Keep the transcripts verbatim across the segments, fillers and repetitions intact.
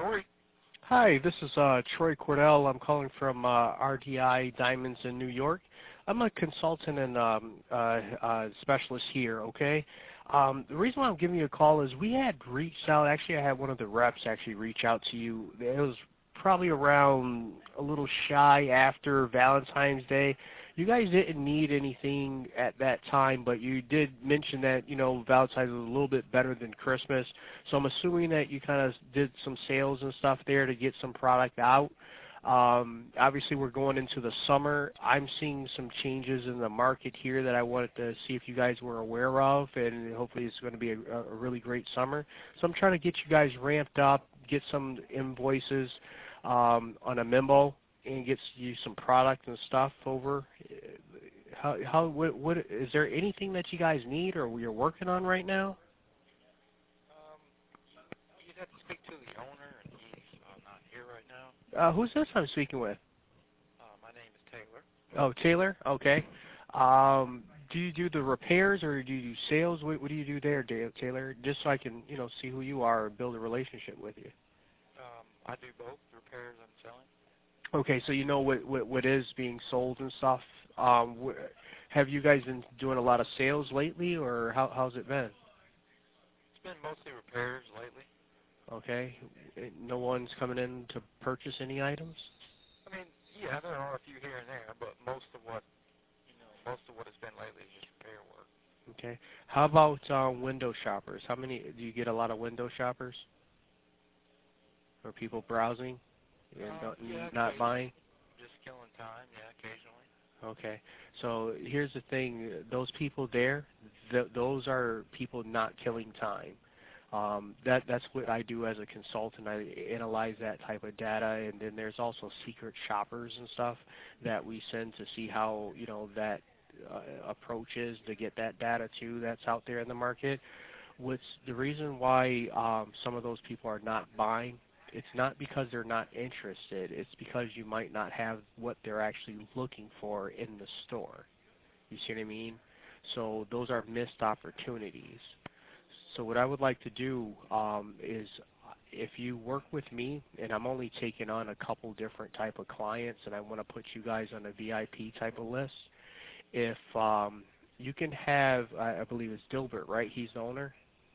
Troy. Hi, this is uh, Troy Cordell. I'm calling from uh, R D I Diamonds in New York. I'm a consultant and um, uh, uh, specialist here, okay? Um, the reason why I'm giving you a call is we had reached out. Actually, I had one of the reps actually reach out to you. It was probably around a little shy after Valentine's Day. You guys didn't need anything at that time, but you did mention that, you know, Valentine's was a little bit better than Christmas. So I'm assuming that you kind of did some sales and stuff there to get some product out. Um, obviously, we're going into the summer. I'm seeing some changes in the market here that I wanted to see if you guys were aware of, and hopefully it's going to be a, a really great summer. So I'm trying to get you guys ramped up, get some invoices um, on a memo, and get you some product and stuff over. How, how, what, what, is there anything that you guys need or you're working on right now? Um, you'd have to speak to the owner, and he's uh, not here right now. Uh, who's this I'm speaking with? Uh, my name is Taylor. Oh, Taylor? Okay. Um, do you do the repairs or do you do sales? What, what do you do there, Da- Taylor? Just so I can, you know, see who you are and build a relationship with you. Um, I do both repairs and selling. Okay, so you know what, what, what is being sold and stuff. Um, wh- have you guys been doing a lot of sales lately, or how, how's it been? It's been mostly repairs lately. Okay. No one's coming in to purchase any items? I mean, yeah, there are a few here and there, but most of what, you know, most of what it's been lately is just repair work. Okay. How about uh, window shoppers? How many, do you get a lot of window shoppers? Or people browsing and Um, don't- yeah, not buying? just killing time, yeah, occasionally. Okay. So here's the thing. Those people there, th- those are people not killing time. Um, that that's what I do as a consultant. I analyze that type of data, and then there's also secret shoppers and stuff that we send to see how, you know, that uh, approach is to get that data too that's out there in the market. What's the reason why um, some of those people are not buying? It's not because they're not interested. It's because you might not have what they're actually looking for in the store. You see what I mean? So those are missed opportunities. So what I would like to do um, is if you work with me, and I'm only taking on a couple different type of clients, and I want to put you guys on a V I P type of list, if um, you can have, I I believe it's Dilbert, right? He's the owner?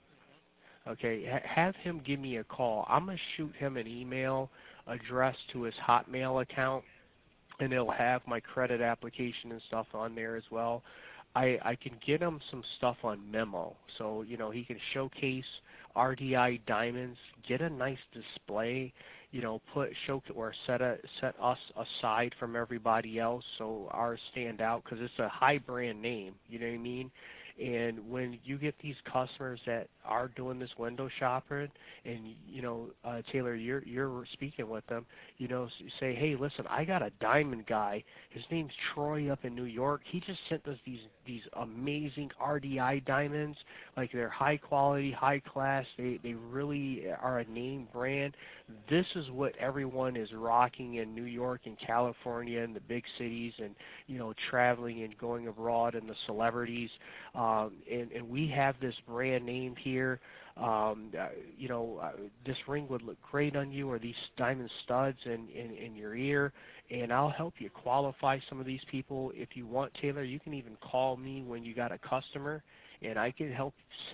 Okay, ha- have him give me a call. I'm going to shoot him an email addressed to his Hotmail account, and it'll have my credit application and stuff on there as well. I, I can get him some stuff on Memo, so you know he can showcase R D I diamonds, get a nice display, you know, put show or set a, set us aside from everybody else, so ours stand out because it's a high brand name. You know what I mean? And when you get these customers that are doing this window shopping, and you know, uh, Taylor, you're you're speaking with them, you know, say, hey, listen, I got a diamond guy. His name's Troy up in New York. He just sent us these these amazing R D I diamonds. Like they're high quality, high class. They they really are a name brand. This is what everyone is rocking in New York and California and the big cities, and you know, traveling and going abroad, and the celebrities. Um, and, and we have this brand name here. Um, uh, you know, uh, this ring would look great on you, or these diamond studs in, in, in your ear, and I'll help you qualify some of these people. If you want, Taylor, you can even call me when you got a customer, and I can help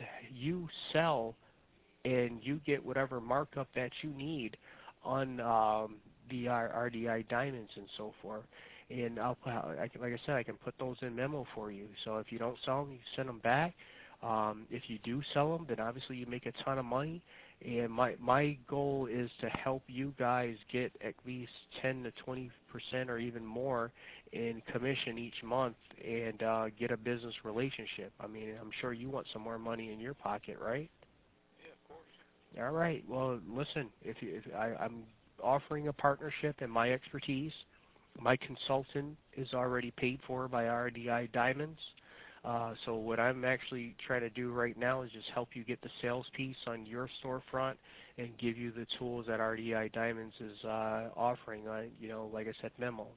you sell, and you get whatever markup that you need on um, the R D I diamonds and so forth. And I'll, I can, like I said, I can put those in Memo for you. So if you don't sell them, you send them back. Um, if you do sell them, then obviously you make a ton of money. And my my goal is to help you guys get at least ten to twenty percent or even more in commission each month, and uh, get a business relationship. I mean, I'm sure you want some more money in your pocket, right? Yeah, of course. All right. Well, listen, if, you, if I, I'm offering a partnership in my expertise. My consultant is already paid for by R D I Diamonds. Uh, so what I'm actually trying to do right now is just help you get the sales piece on your storefront and give you the tools that R D I Diamonds is uh, offering on, you know, like I said, memos.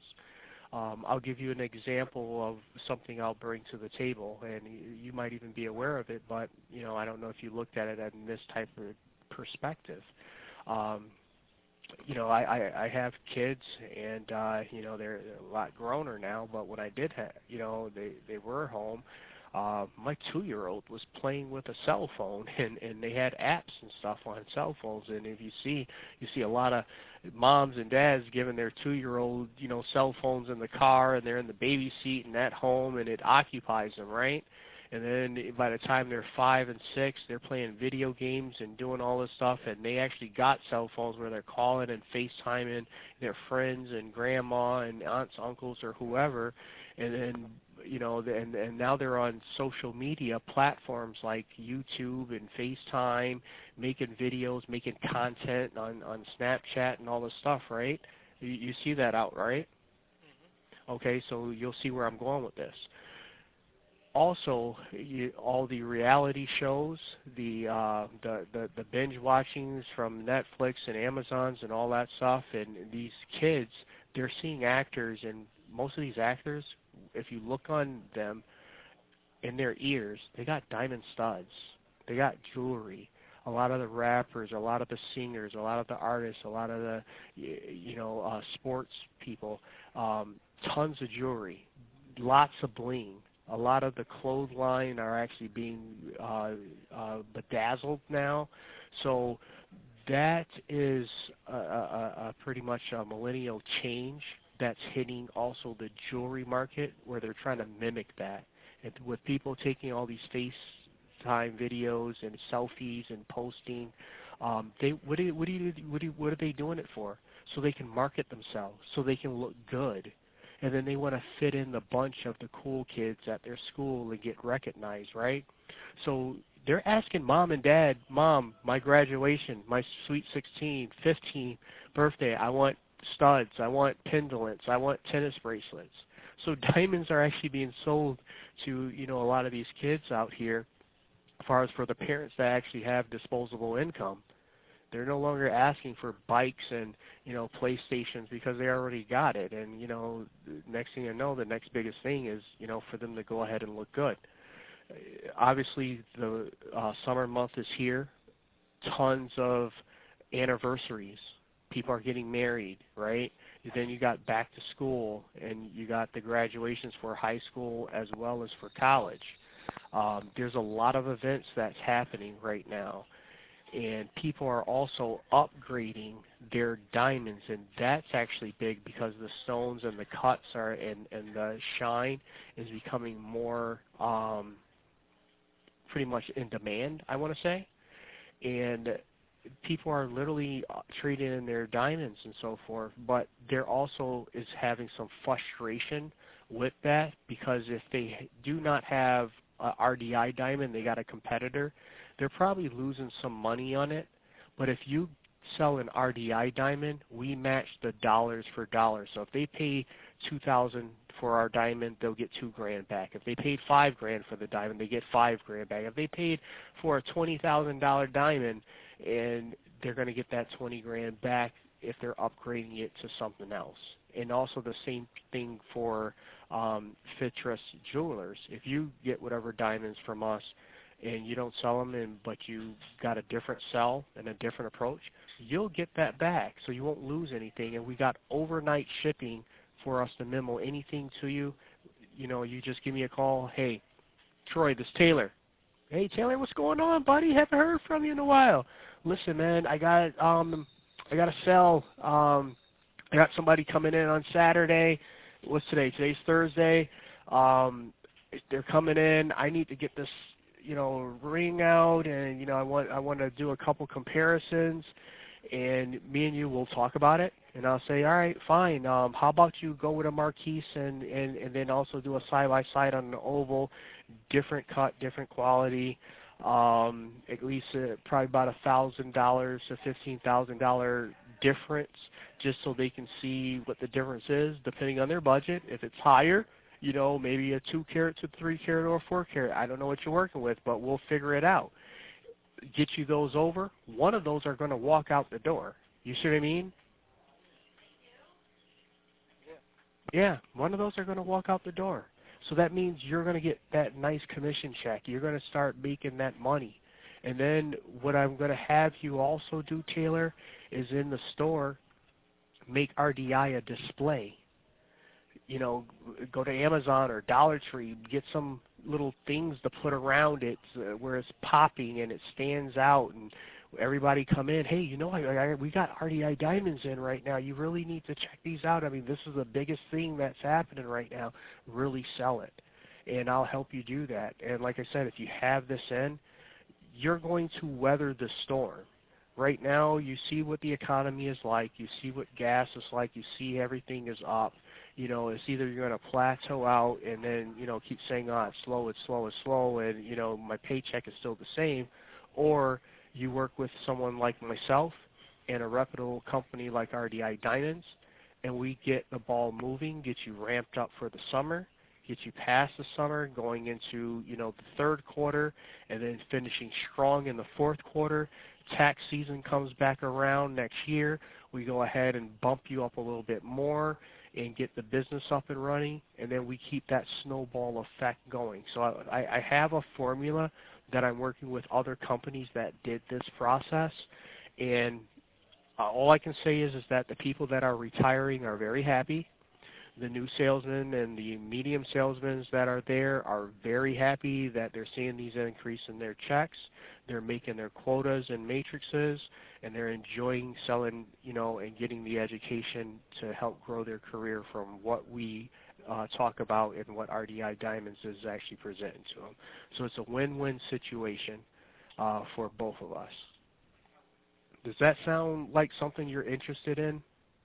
Um, I'll give you an example of something I'll bring to the table, and you, you might even be aware of it, but, you know, I don't know if you looked at it in this type of perspective. Um, you know, I, I, I have kids, and uh, you know, they're, they're a lot growner now. But when I did have, you know, they they were home. Uh, my two-year-old was playing with a cell phone, and and they had apps and stuff on cell phones. And if you see, you see a lot of moms and dads giving their two-year-old, you know, cell phones in the car, and they're in the baby seat and at home, and it occupies them, right? And then by the time they're five and six, they're playing video games and doing all this stuff, and they actually got cell phones where they're calling and FaceTiming their friends and grandma and aunts, uncles, or whoever, and then, you know, and, and now they're on social media platforms like YouTube and FaceTime, making videos, making content on, on Snapchat and all this stuff, right? You, you see that out, right? Okay, so you'll see where I'm going with this. Also, you, all the reality shows, the, uh, the the the binge watchings from Netflix and Amazons and all that stuff, and these kids, they're seeing actors, and most of these actors, if you look on them, in their ears, they got diamond studs, they got jewelry. A lot of the rappers, a lot of the singers, a lot of the artists, a lot of the, you know, uh, sports people, um, tons of jewelry, lots of bling. A lot of the clothesline are actually being uh, uh, bedazzled now. So that is a, a, a pretty much a millennial change that's hitting also the jewelry market, where they're trying to mimic that. And with people taking all these FaceTime videos and selfies and posting, um, they what do you, what do you, what do you, what are they doing it for? So they can market themselves, so they can look good. And then they want to fit in the bunch of the cool kids at their school and get recognized, right? So they're asking mom and dad, Mom, my graduation, my sweet sixteen, fifteen birthday, I want studs, I want pendants, I want tennis bracelets. So diamonds are actually being sold to, you know, a lot of these kids out here, as far as for the parents that actually have disposable income. They're no longer asking for bikes and, you know, PlayStations because they already got it. And, you know, next thing you know, the next biggest thing is, you know, for them to go ahead and look good. Obviously, the uh, summer month is here. Tons of anniversaries. People are getting married, right? Then you got back to school, and you got the graduations for high school as well as for college. Um, there's a lot of events that's happening right now. And people are also upgrading their diamonds, and that's actually big because the stones and the cuts are and, and the shine is becoming more um, pretty much in demand, I want to say. And people are literally trading in their diamonds and so forth, but there also is having some frustration with that, because if they do not have a R D I diamond, they got a competitor, they're probably losing some money on it. But if you sell an R D I diamond, we match the dollars for dollars. So if they pay two thousand dollars for our diamond, they'll get two grand back. If they paid five grand for the diamond, they get five grand back. If they paid for a twenty thousand dollars diamond, and they're going to get that twenty grand back if they're upgrading it to something else. And also the same thing for um, Fittress Jewelers. If you get whatever diamonds from us, and you don't sell them, and but you got a different sell and a different approach, you'll get that back, so you won't lose anything. And we got overnight shipping for us to memo anything to you. You know, you just give me a call. Hey, Troy, this is Taylor. Hey, Taylor, what's going on, buddy? Haven't heard from you in a while. Listen, man, I got um, I got to sell. Um, I got somebody coming in on Saturday. What's today? Today's Thursday. Um, they're coming in. I need to get this, you know, ring out, and you know, I want I want to do a couple comparisons, and me and you will talk about it. And I'll say, all right, fine. Um, how about you go with a Marquise, and, and, and then also do a side by side on an oval, different cut, different quality, um, at least uh, probably about a thousand dollars to fifteen thousand dollar difference, just so they can see what the difference is depending on their budget. If it's higher, you know, maybe a two carat to three carat or a four carat. I don't know what you're working with, but we'll figure it out. Get you those over. One of those are going to walk out the door. You see what I mean? Yeah, one of those are going to walk out the door. So that means you're going to get that nice commission check. You're going to start making that money. And then what I'm going to have you also do, Taylor, is in the store, make R D I a display. You know, go to Amazon or Dollar Tree, get some little things to put around it uh, where it's popping and it stands out, and everybody come in, hey, you know, I, I, we got R D I diamonds in right now. You really need to check these out. I mean, this is the biggest thing that's happening right now. Really sell it, and I'll help you do that. And like I said, if you have this in, you're going to weather the storm. Right now, you see what the economy is like. You see what gas is like. You see everything is up. You know, it's either you're going to plateau out and then, you know, keep saying, oh, it's slow, it's slow, it's slow, and, you know, my paycheck is still the same, or you work with someone like myself and a reputable company like R D I Diamonds, and we get the ball moving, get you ramped up for the summer, get you past the summer, going into, you know, the third quarter, and then finishing strong in the fourth quarter. Tax season comes back around next year. We go ahead and bump you up a little bit more and get the business up and running, and then we keep that snowball effect going. So I, I have a formula that I'm working with other companies that did this process, and uh, all I can say is, is that the people that are retiring are very happy. The new salesmen and the medium salesmen that are there are very happy that they're seeing these increase in their checks. They're making their quotas and matrices, and they're enjoying selling, you know, and getting the education to help grow their career from what we uh, talk about and what R D I Diamonds is actually presenting to them. So it's a win-win situation uh, for both of us. Does that sound like something you're interested in?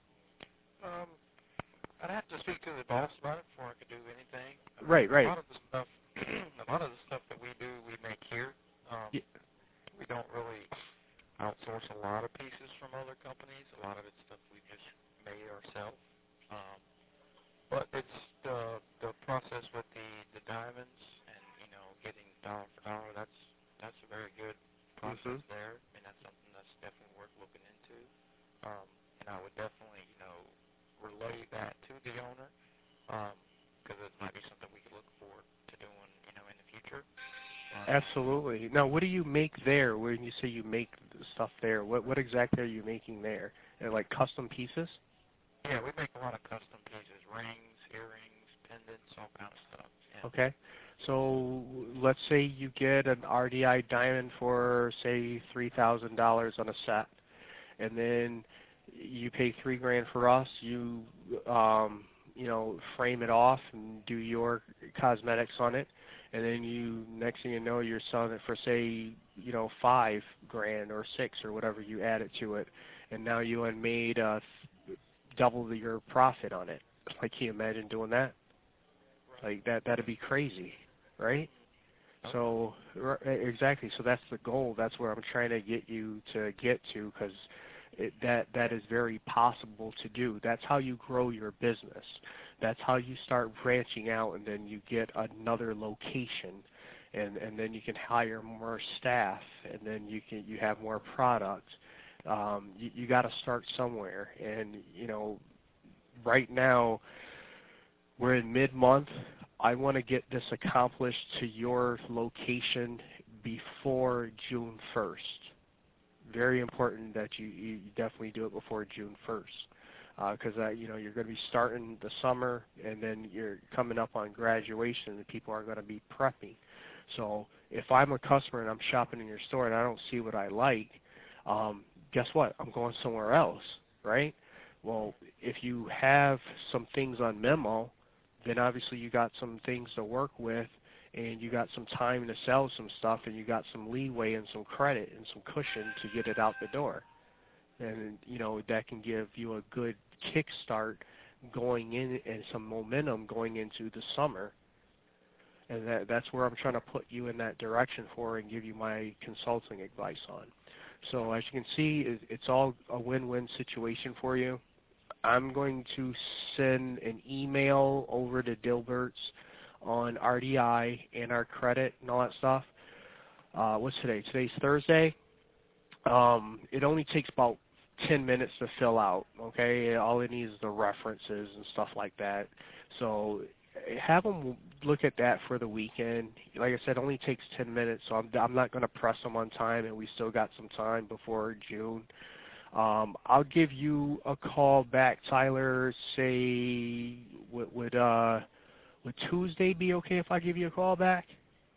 Um, I'd have to speak to the boss about it before I could do anything. Right, right. A lot of the stuff, a lot of the stuff that we do, we make here. Um, yeah. We don't really outsource a lot of pieces from other companies. A lot of it's stuff we just made ourselves. Um, but it's the the process with the the diamonds and, you know, getting dollar for dollar. That's that's a very good process mm-hmm. there, and that's something that's definitely worth looking into. Um, and I would definitely, you know, relay that to the owner, because um, it might be something we could look forward to doing, you know, in the future. Um, Absolutely. Now, what do you make there when you say you make stuff there? What what exactly are you making there? Uh, like custom pieces? Yeah, we make a lot of custom pieces, rings, earrings, pendants, all kind of stuff. Yeah. Okay. So let's say you get an R D I diamond for, say, three thousand dollars on a set, and then you pay three grand for us. You, um, you know, frame it off and do your cosmetics on it, and then you, next thing you know, you're selling it for, say, you know, five grand or six or whatever you add it to it, and now you had made uh, double the, your profit on it. Like, can you imagine doing that? Like that, that'd be crazy, right? So exactly. So that's the goal. That's where I'm trying to get you to get to, because that that is very possible to do. That's how you grow your business. That's how you start branching out, and then you get another location, and and then you can hire more staff, and then you can you have more product. Um, you you got to start somewhere, and you know, right now we're in mid-month. I want to get this accomplished to your location before June first. Very important that you, you definitely do it before June first, because uh, you know, you're going to be starting the summer, and then you're coming up on graduation, and people are going to be prepping. So if I'm a customer and I'm shopping in your store and I don't see what I like, um, guess what? I'm going somewhere else, right? Well, if you have some things on memo, then obviously you got some things to work with, and you got some time to sell some stuff, and you got some leeway and some credit and some cushion to get it out the door. And, you know, that can give you a good kickstart going in and some momentum going into the summer. And that, that's where I'm trying to put you in that direction for and give you my consulting advice on. So as you can see, it's all a win-win situation for you. I'm going to send an email over to Dilbert's on R D I and our credit and all that stuff. Uh, what's today? Today's Thursday. Um, it only takes about ten minutes to fill out, okay? All it needs is the references and stuff like that. So have them look at that for the weekend. Like I said, it only takes ten minutes, so I'm, I'm not going to press them on time, and we still got some time before June. Um, I'll give you a call back, Tyler. Say, would would, uh, would Tuesday be okay if I give you a call back?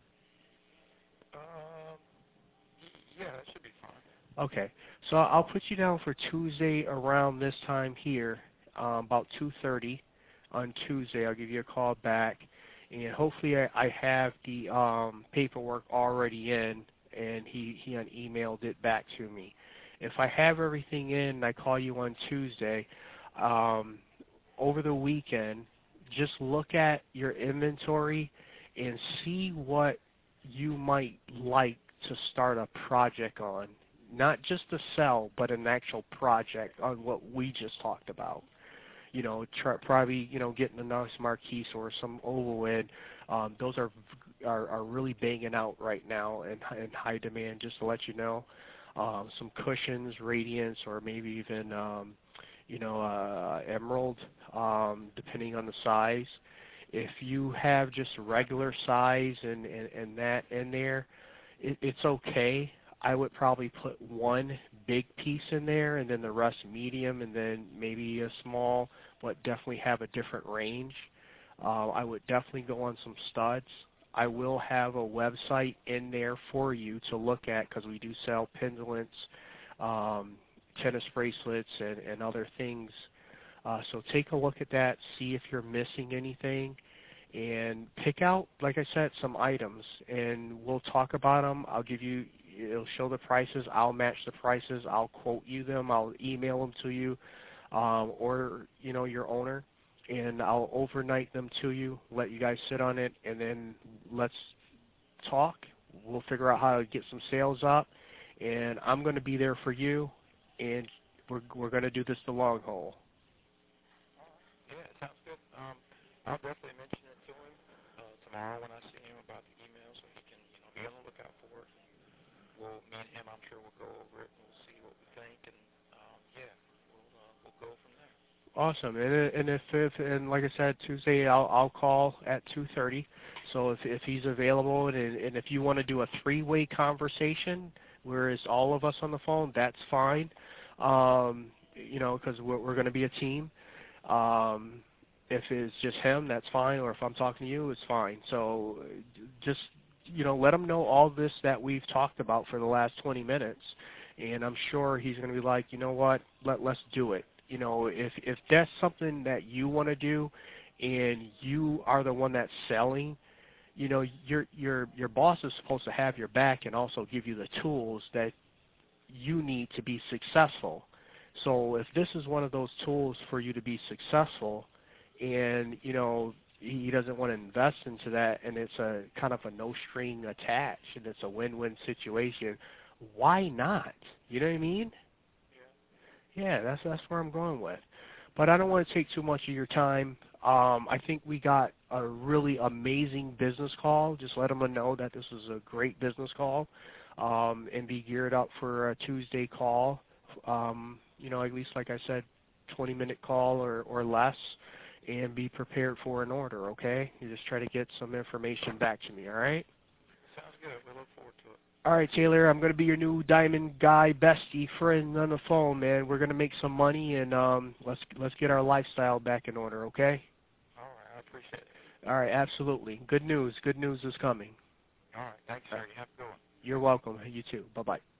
Um, y- yeah, that should be fine. Okay, so I'll put you down for Tuesday around this time here, um, about two thirty on Tuesday. I'll give you a call back, and hopefully I, I have the um, paperwork already in, and he, he had emailed it back to me. If I have everything in and I call you on Tuesday, um, over the weekend, just look at your inventory and see what you might like to start a project on. Not just to sell, but an actual project on what we just talked about. You know, try, probably, you know, getting a nice Marquise or some Ovalwood. Um, those are, are are really banging out right now and in high demand, just to let you know. Um, some cushions, Radiance, or maybe even, um, you know, uh, Emerald, um, depending on the size. If you have just regular size and, and, and that in there, it, it's okay. I would probably put one big piece in there and then the rest medium and then maybe a small, but definitely have a different range. Uh, I would definitely go on some studs. I will have a website in there for you to look at because we do sell pendulums, um, tennis bracelets, and, and other things. Uh, so take a look at that, see if you're missing anything, and pick out, like I said, some items, and we'll talk about them. I'll give you, it'll show the prices. I'll match the prices. I'll quote you them. I'll email them to you, um, or, you know, your owner, and I'll overnight them to you, let you guys sit on it, and then let's talk. We'll figure out how to get some sales up, and I'm going to be there for you, and we're, we're going to do this the long haul. Yeah, it sounds good. Um, I'll definitely mention it to him uh, tomorrow when I see him about the email, so he can, you know, be on the lookout for it. We'll, me and him, I'm sure we'll go over it and we'll see what we think, and um, yeah, we'll uh, we'll go from there. Awesome, and and if, if and like I said, Tuesday I'll I'll call at two thirty. So if if he's available, and and if you want to do a three-way conversation, where it's all of us on the phone, that's fine. Um, you know, because we're we're going to be a team. Um, if it's just him, that's fine. Or if I'm talking to you, it's fine. So just, you know, let him know all this that we've talked about for the last twenty minutes, and I'm sure he's going to be like, you know what, let let's do it. You know, if if that's something that you want to do, and you are the one that's selling, you know, your your your boss is supposed to have your back and also give you the tools that you need to be successful. So if this is one of those tools for you to be successful, and you know he doesn't want to invest into that, and it's a kind of a no string attached, and it's a win-win situation, why not? You know what I mean? Yeah, that's that's where I'm going with. But I don't want to take too much of your time. Um, I think we got a really amazing business call. Just let them know that this is a great business call, um, and be geared up for a Tuesday call. Um, you know, at least like I said, twenty minute call or, or less, and be prepared for an order, okay? You just try to get some information back to me, all right? Sounds good. We look forward to it. All right, Taylor, I'm going to be your new diamond guy bestie friend on the phone, man. We're going to make some money, and um, let's let's get our lifestyle back in order, okay? All right, I appreciate it. All right, absolutely. Good news. Good news is coming. All right, thanks, sir. You have a good one. You're welcome. You too. Bye-bye.